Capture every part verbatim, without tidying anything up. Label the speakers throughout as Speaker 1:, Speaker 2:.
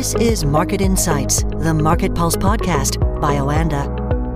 Speaker 1: This is Market Insights, the Market Pulse podcast by Oanda.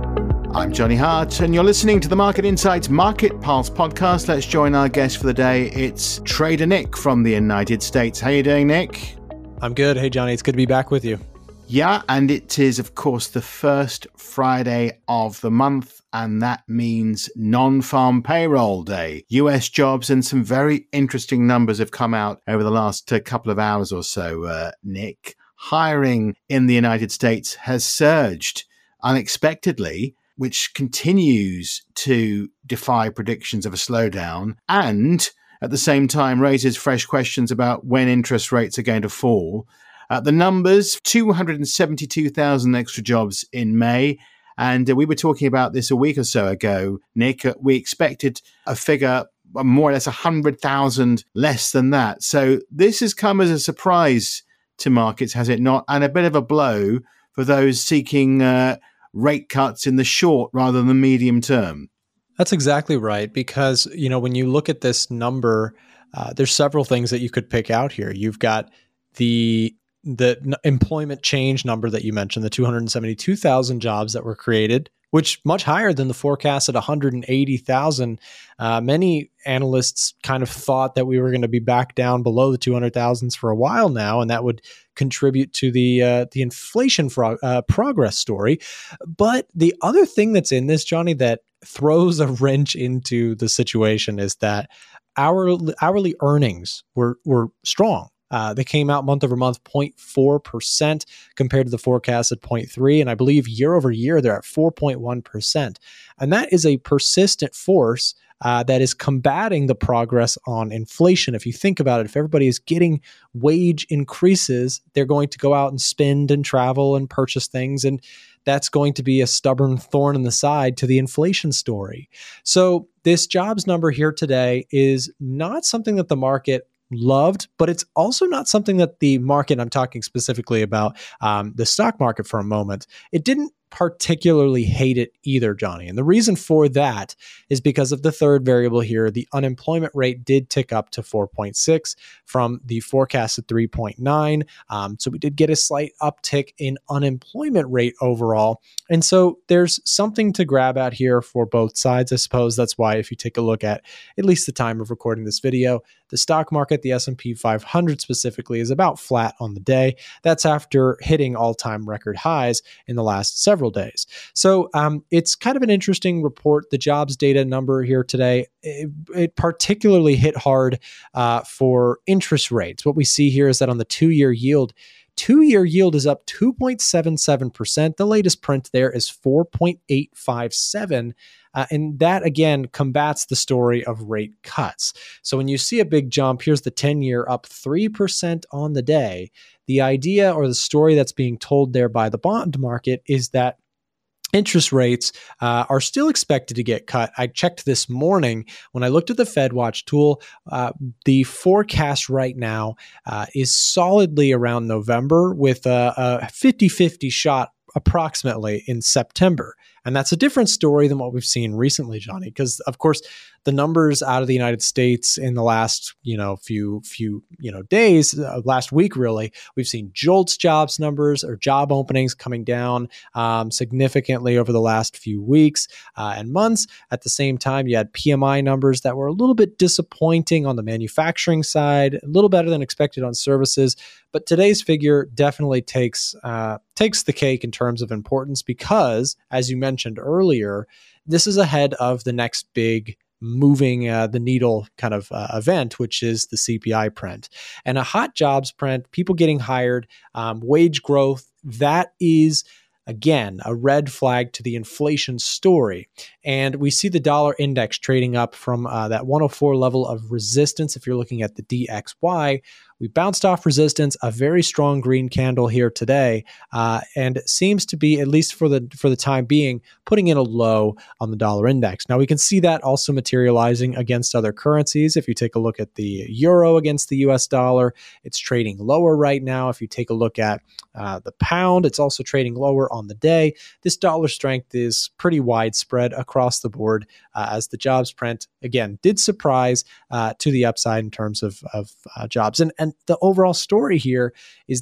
Speaker 2: I'm Johnny Hart, and you're listening to the Market Insights Market Pulse podcast. Let's join our guest for the day. It's Trader Nick from the United States. How you doing, Nick?
Speaker 3: I'm good. Hey, Johnny. It's good to be back with you.
Speaker 2: Yeah, and it is, of course, the first Friday of the month, and that means non-farm payroll day. U S jobs and some very interesting numbers have come out over the last uh, couple of hours or so, uh, Nick. Hiring in the United States has surged unexpectedly, which continues to defy predictions of a slowdown and at the same time raises fresh questions about when interest rates are going to fall. Uh, the numbers, two hundred seventy-two thousand extra jobs in May. And uh, we were talking about this a week or so ago, Nick. Uh, we expected a figure uh, more or less one hundred thousand less than that. So this has come as a surprise to markets, has it not? And a bit of a blow for those seeking uh, rate cuts in the short rather than the medium term.
Speaker 3: That's exactly right. Because, you know, when you look at this number, uh, there's several things that you could pick out here. You've got the the n- employment change number that you mentioned, the two hundred seventy-two thousand jobs that were created, which much higher than the forecast at one hundred eighty thousand. Uh, many analysts kind of thought that we were going to be back down below the two hundred thousands for a while now, and that would contribute to the uh, the inflation fro- uh, progress story. But the other thing that's in this, Johnny, that throws a wrench into the situation is that hourly, hourly earnings were were strong. Uh, they came out month over month, zero point four percent compared to the forecast at zero point three. And I believe year over year, they're at four point one percent. And that is a persistent force uh, that is combating the progress on inflation. If you think about it, if everybody is getting wage increases, they're going to go out and spend and travel and purchase things. And that's going to be a stubborn thorn in the side to the inflation story. So this jobs number here today is not something that the market loved, but it's also not something that the market, I'm talking specifically about um, the stock market for a moment, it didn't particularly hate it either, Johnny. And the reason for that is because of the third variable here. The unemployment rate did tick up to four point six from the forecast at three point nine. Um, so we did get a slight uptick in unemployment rate overall. And so there's something to grab at here for both sides, I suppose. That's why if you take a look at at least the time of recording this video, the stock market, the S and P five hundred specifically, is about flat on the day. That's after hitting all-time record highs in the last several days. So um, it's kind of an interesting report. The jobs data number here today, it, it particularly hit hard uh, for interest rates. What we see here is that on the two-year yield, two-year yield is up two point seven seven percent. The latest print there is four point eight five seven. Uh, and that, again, combats the story of rate cuts. So when you see a big jump, here's the ten-year up three percent on the day. The idea or the story that's being told there by the bond market is that interest rates uh, are still expected to get cut. I checked this morning when I looked at the FedWatch tool. Uh, the forecast right now uh, is solidly around November with a, a fifty-fifty shot approximately in September. And that's a different story than what we've seen recently, Johnny, because of course the numbers out of the United States in the last, you know, few, few, you know, days, uh, last week, really, we've seen JOLTS jobs numbers or job openings coming down um, significantly over the last few weeks uh, and months. At the same time, you had P M I numbers that were a little bit disappointing on the manufacturing side, a little better than expected on services. But today's figure definitely takes uh, takes the cake in terms of importance because, as you mentioned earlier, this is ahead of the next big moving uh, the needle kind of uh, event, which is the C P I print. And a hot jobs print, people getting hired, um, wage growth, that is, again, a red flag to the inflation story. And we see the dollar index trading up from uh, that one oh four level of resistance. If you're looking at the D X Y, we bounced off resistance, a very strong green candle here today, uh, and it seems to be, at least for the for the time being, putting in a low on the dollar index. Now, we can see that also materializing against other currencies. If you take a look at the euro against the U S dollar, it's trading lower right now. If you take a look at uh, the pound, it's also trading lower on the day. This dollar strength is pretty widespread across the board uh, as the jobs print, again, did surprise uh, to the upside in terms of, of uh, jobs. And, and the overall story here is that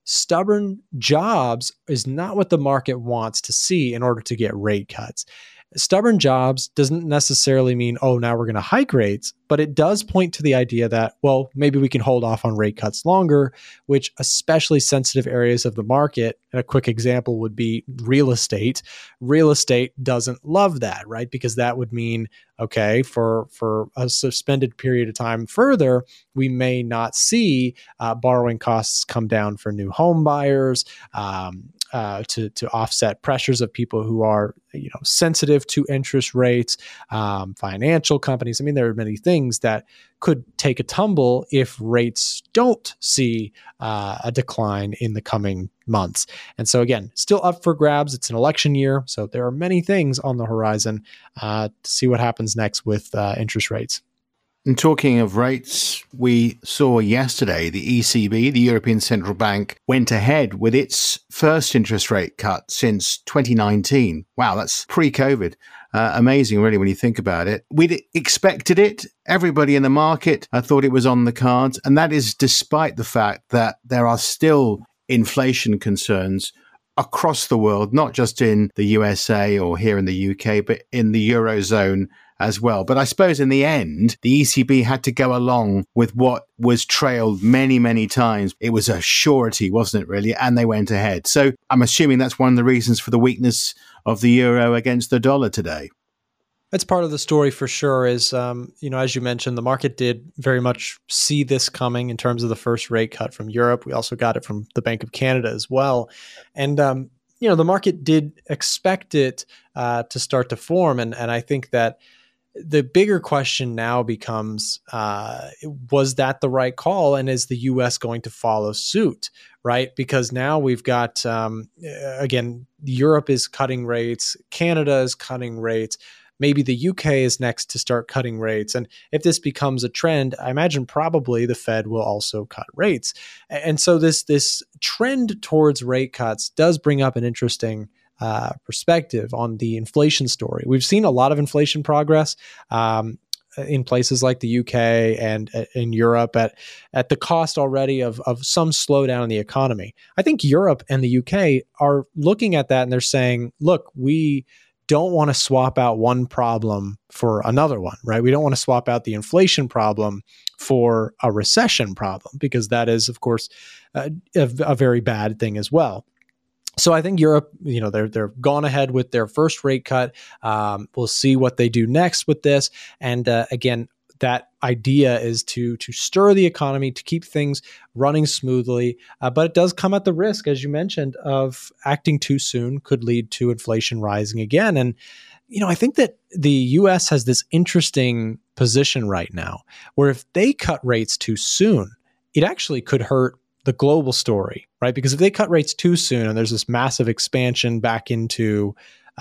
Speaker 3: stubborn jobs is not what the market wants to see in order to get rate cuts. Stubborn jobs doesn't necessarily mean, oh, now we're going to hike rates, but it does point to the idea that, well, maybe we can hold off on rate cuts longer, which especially sensitive areas of the market, and a quick example would be real estate. Real estate doesn't love that, right? Because that would mean, okay, for, for a suspended period of time further, we may not see uh, borrowing costs come down for new home buyers, um, Uh, to to offset pressures of people who are, you know, sensitive to interest rates, um, financial companies. I mean, there are many things that could take a tumble if rates don't see uh, a decline in the coming months. And so again, still up for grabs. It's an election year, so there are many things on the horizon uh, to see what happens next with uh, interest rates.
Speaker 2: And talking of rates, we saw yesterday the E C B, the European Central Bank, went ahead with its first interest rate cut since twenty nineteen. Wow, that's pre-COVID. Uh, amazing, really, when you think about it. We'd expected it. Everybody in the market uh, thought it was on the cards. And that is despite the fact that there are still inflation concerns across the world, not just in the U S A or here in the U K, but in the Eurozone as well. But I suppose in the end, the E C B had to go along with what was trailed many, many times. It was a surety, wasn't it, really? And they went ahead. So I'm assuming that's one of the reasons for the weakness of the euro against the dollar today.
Speaker 3: That's part of the story for sure is, um, you know, as you mentioned, the market did very much see this coming in terms of the first rate cut from Europe. We also got it from the Bank of Canada as well. And, um, you know, the market did expect it uh, to start to form. And, and I think that the bigger question now becomes, uh, was that the right call? And is the U S going to follow suit, right? Because now we've got, um, again, Europe is cutting rates, Canada is cutting rates. Maybe the U K is next to start cutting rates. And if this becomes a trend, I imagine probably the Fed will also cut rates. And so this, this trend towards rate cuts does bring up an interesting Uh, perspective on the inflation story. We've seen a lot of inflation progress um, in places like the U K and uh, in Europe at, at the cost already of, of some slowdown in the economy. I think Europe and the U K are looking at that and they're saying, look, we don't want to swap out one problem for another one, right? We don't want to swap out the inflation problem for a recession problem, because that is, of course, uh, a, a very bad thing as well. So I think Europe, you know, they're they're gone ahead with their first rate cut. Um, we'll see what they do next with this. And uh, again, that idea is to to stir the economy, to keep things running smoothly. Uh, but it does come at the risk, as you mentioned, of acting too soon could lead to inflation rising again. And you know, I think that the U S has this interesting position right now, where if they cut rates too soon, it actually could hurt the global story, right? Because if they cut rates too soon and there's this massive expansion back into,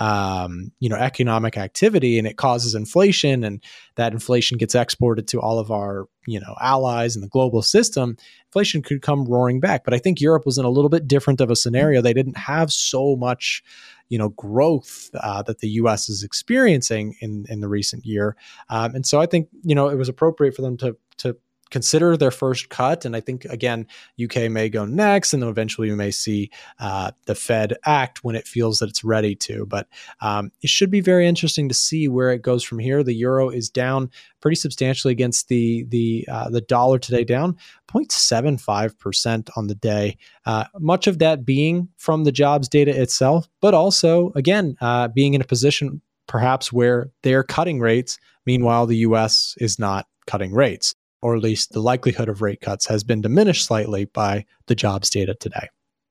Speaker 3: um, you know, economic activity, and it causes inflation, and that inflation gets exported to all of our, you know, allies in the global system, inflation could come roaring back. But I think Europe was in a little bit different of a scenario. They didn't have so much, you know, growth uh, that the U S is experiencing in in the recent year, um, and so I think, you know, it was appropriate for them to to consider their first cut. And I think, again, U K may go next, and then eventually we may see uh, the Fed act when it feels that it's ready to. But um, it should be very interesting to see where it goes from here. The euro is down pretty substantially against the the uh, the dollar today, down zero point seven five percent on the day. Uh, much of that being from the jobs data itself, but also, again, uh, being in a position perhaps where they're cutting rates. Meanwhile, the U S is not cutting rates, or at least the likelihood of rate cuts has been diminished slightly by the jobs data today.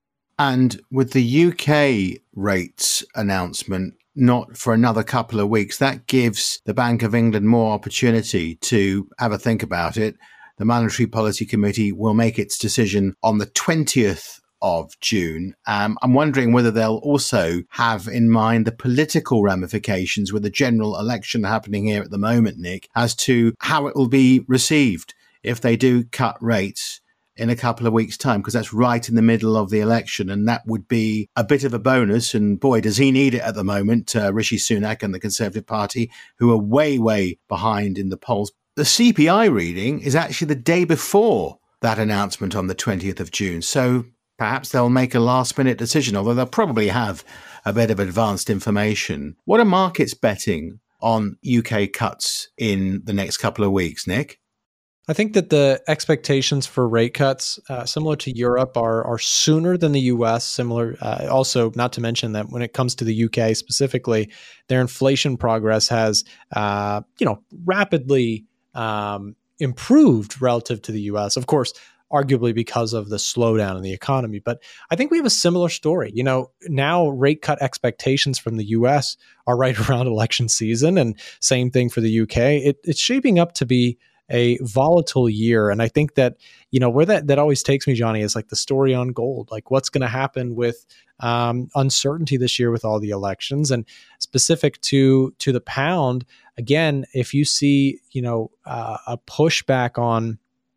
Speaker 2: And with the U K rates announcement not for another couple of weeks, that gives the Bank of England more opportunity to have a think about it. The Monetary Policy Committee will make its decision on the twentieth of June. Um, I'm wondering whether they'll also have in mind the political ramifications with the general election happening here at the moment, Nick, as to how it will be received if they do cut rates in a couple of weeks' time, because that's right in the middle of the election. And that would be a bit of a bonus. And boy, does he need it at the moment, uh, Rishi Sunak and the Conservative Party, who are way, way behind in the polls. The C P I reading is actually the day before that announcement on the twentieth of June. So perhaps they'll make a last-minute decision, although they'll probably have a bit of advanced information. What are markets betting on U K cuts in the next couple of weeks, Nick?
Speaker 3: I think that the expectations for rate cuts, uh, similar to Europe, are are sooner than the U S. Similar, uh, also not to mention that when it comes to the U K specifically, their inflation progress has, uh, you know, rapidly um, improved relative to the U S. Of course, arguably because of the slowdown in the economy. But I think we have a similar story. You know, now rate cut expectations from the U S are right around election season, and same thing for the U K. It, it's shaping up to be a volatile year. And I think that, you know, where that, that always takes me, Johnny, is like the story on gold. Like what's going to happen with um, uncertainty this year with all the elections, and specific to to the pound. Again, if you see, you know, uh, a pushback on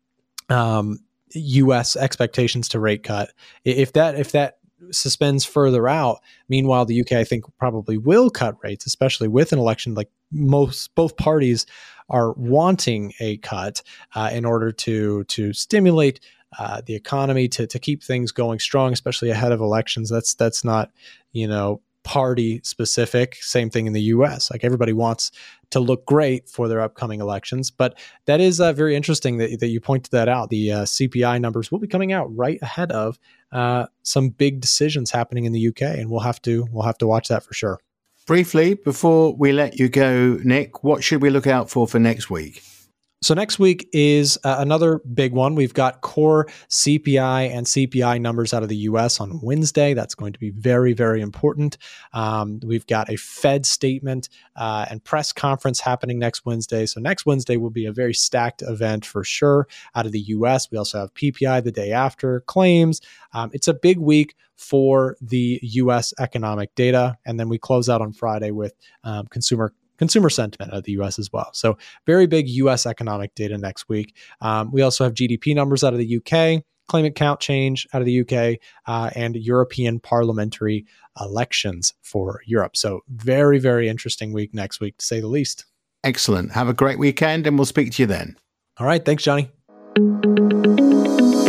Speaker 3: um, U S expectations to rate cut, if that if that suspends further out, meanwhile, the U K, I think, probably will cut rates, especially with an election. Like most, both parties are wanting a cut uh, in order to to stimulate uh, the economy, to to keep things going strong, especially ahead of elections. That's that's not, you know, party specific. Same thing in the U S. Like everybody wants to look great for their upcoming elections. But that is uh, very interesting that, that you pointed that out. The uh, C P I numbers will be coming out right ahead of uh, some big decisions happening in the U K, and we'll have to we'll have to watch that for sure.
Speaker 2: Briefly, before we let you go, Nick, what should we look out for for next week?
Speaker 3: So next week is uh, another big one. We've got core C P I and C P I numbers out of the U S on Wednesday. That's going to be very, very important. Um, we've got a Fed statement uh, and press conference happening next Wednesday. So next Wednesday will be a very stacked event for sure out of the U S. We also have P P I the day after, claims. Um, it's a big week for the U S economic data. And then we close out on Friday with um, consumer consumer sentiment out of the U S as well. So very big U S economic data next week. Um, we also have G D P numbers out of the U K, claimant count change out of the U K, uh, and European parliamentary elections for Europe. So very, very interesting week next week, to say the least.
Speaker 2: Excellent. Have a great weekend, and we'll speak to you then.
Speaker 3: All right. Thanks, Johnny.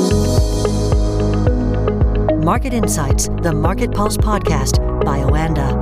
Speaker 1: Market Insights, the Market Pulse podcast by Oanda.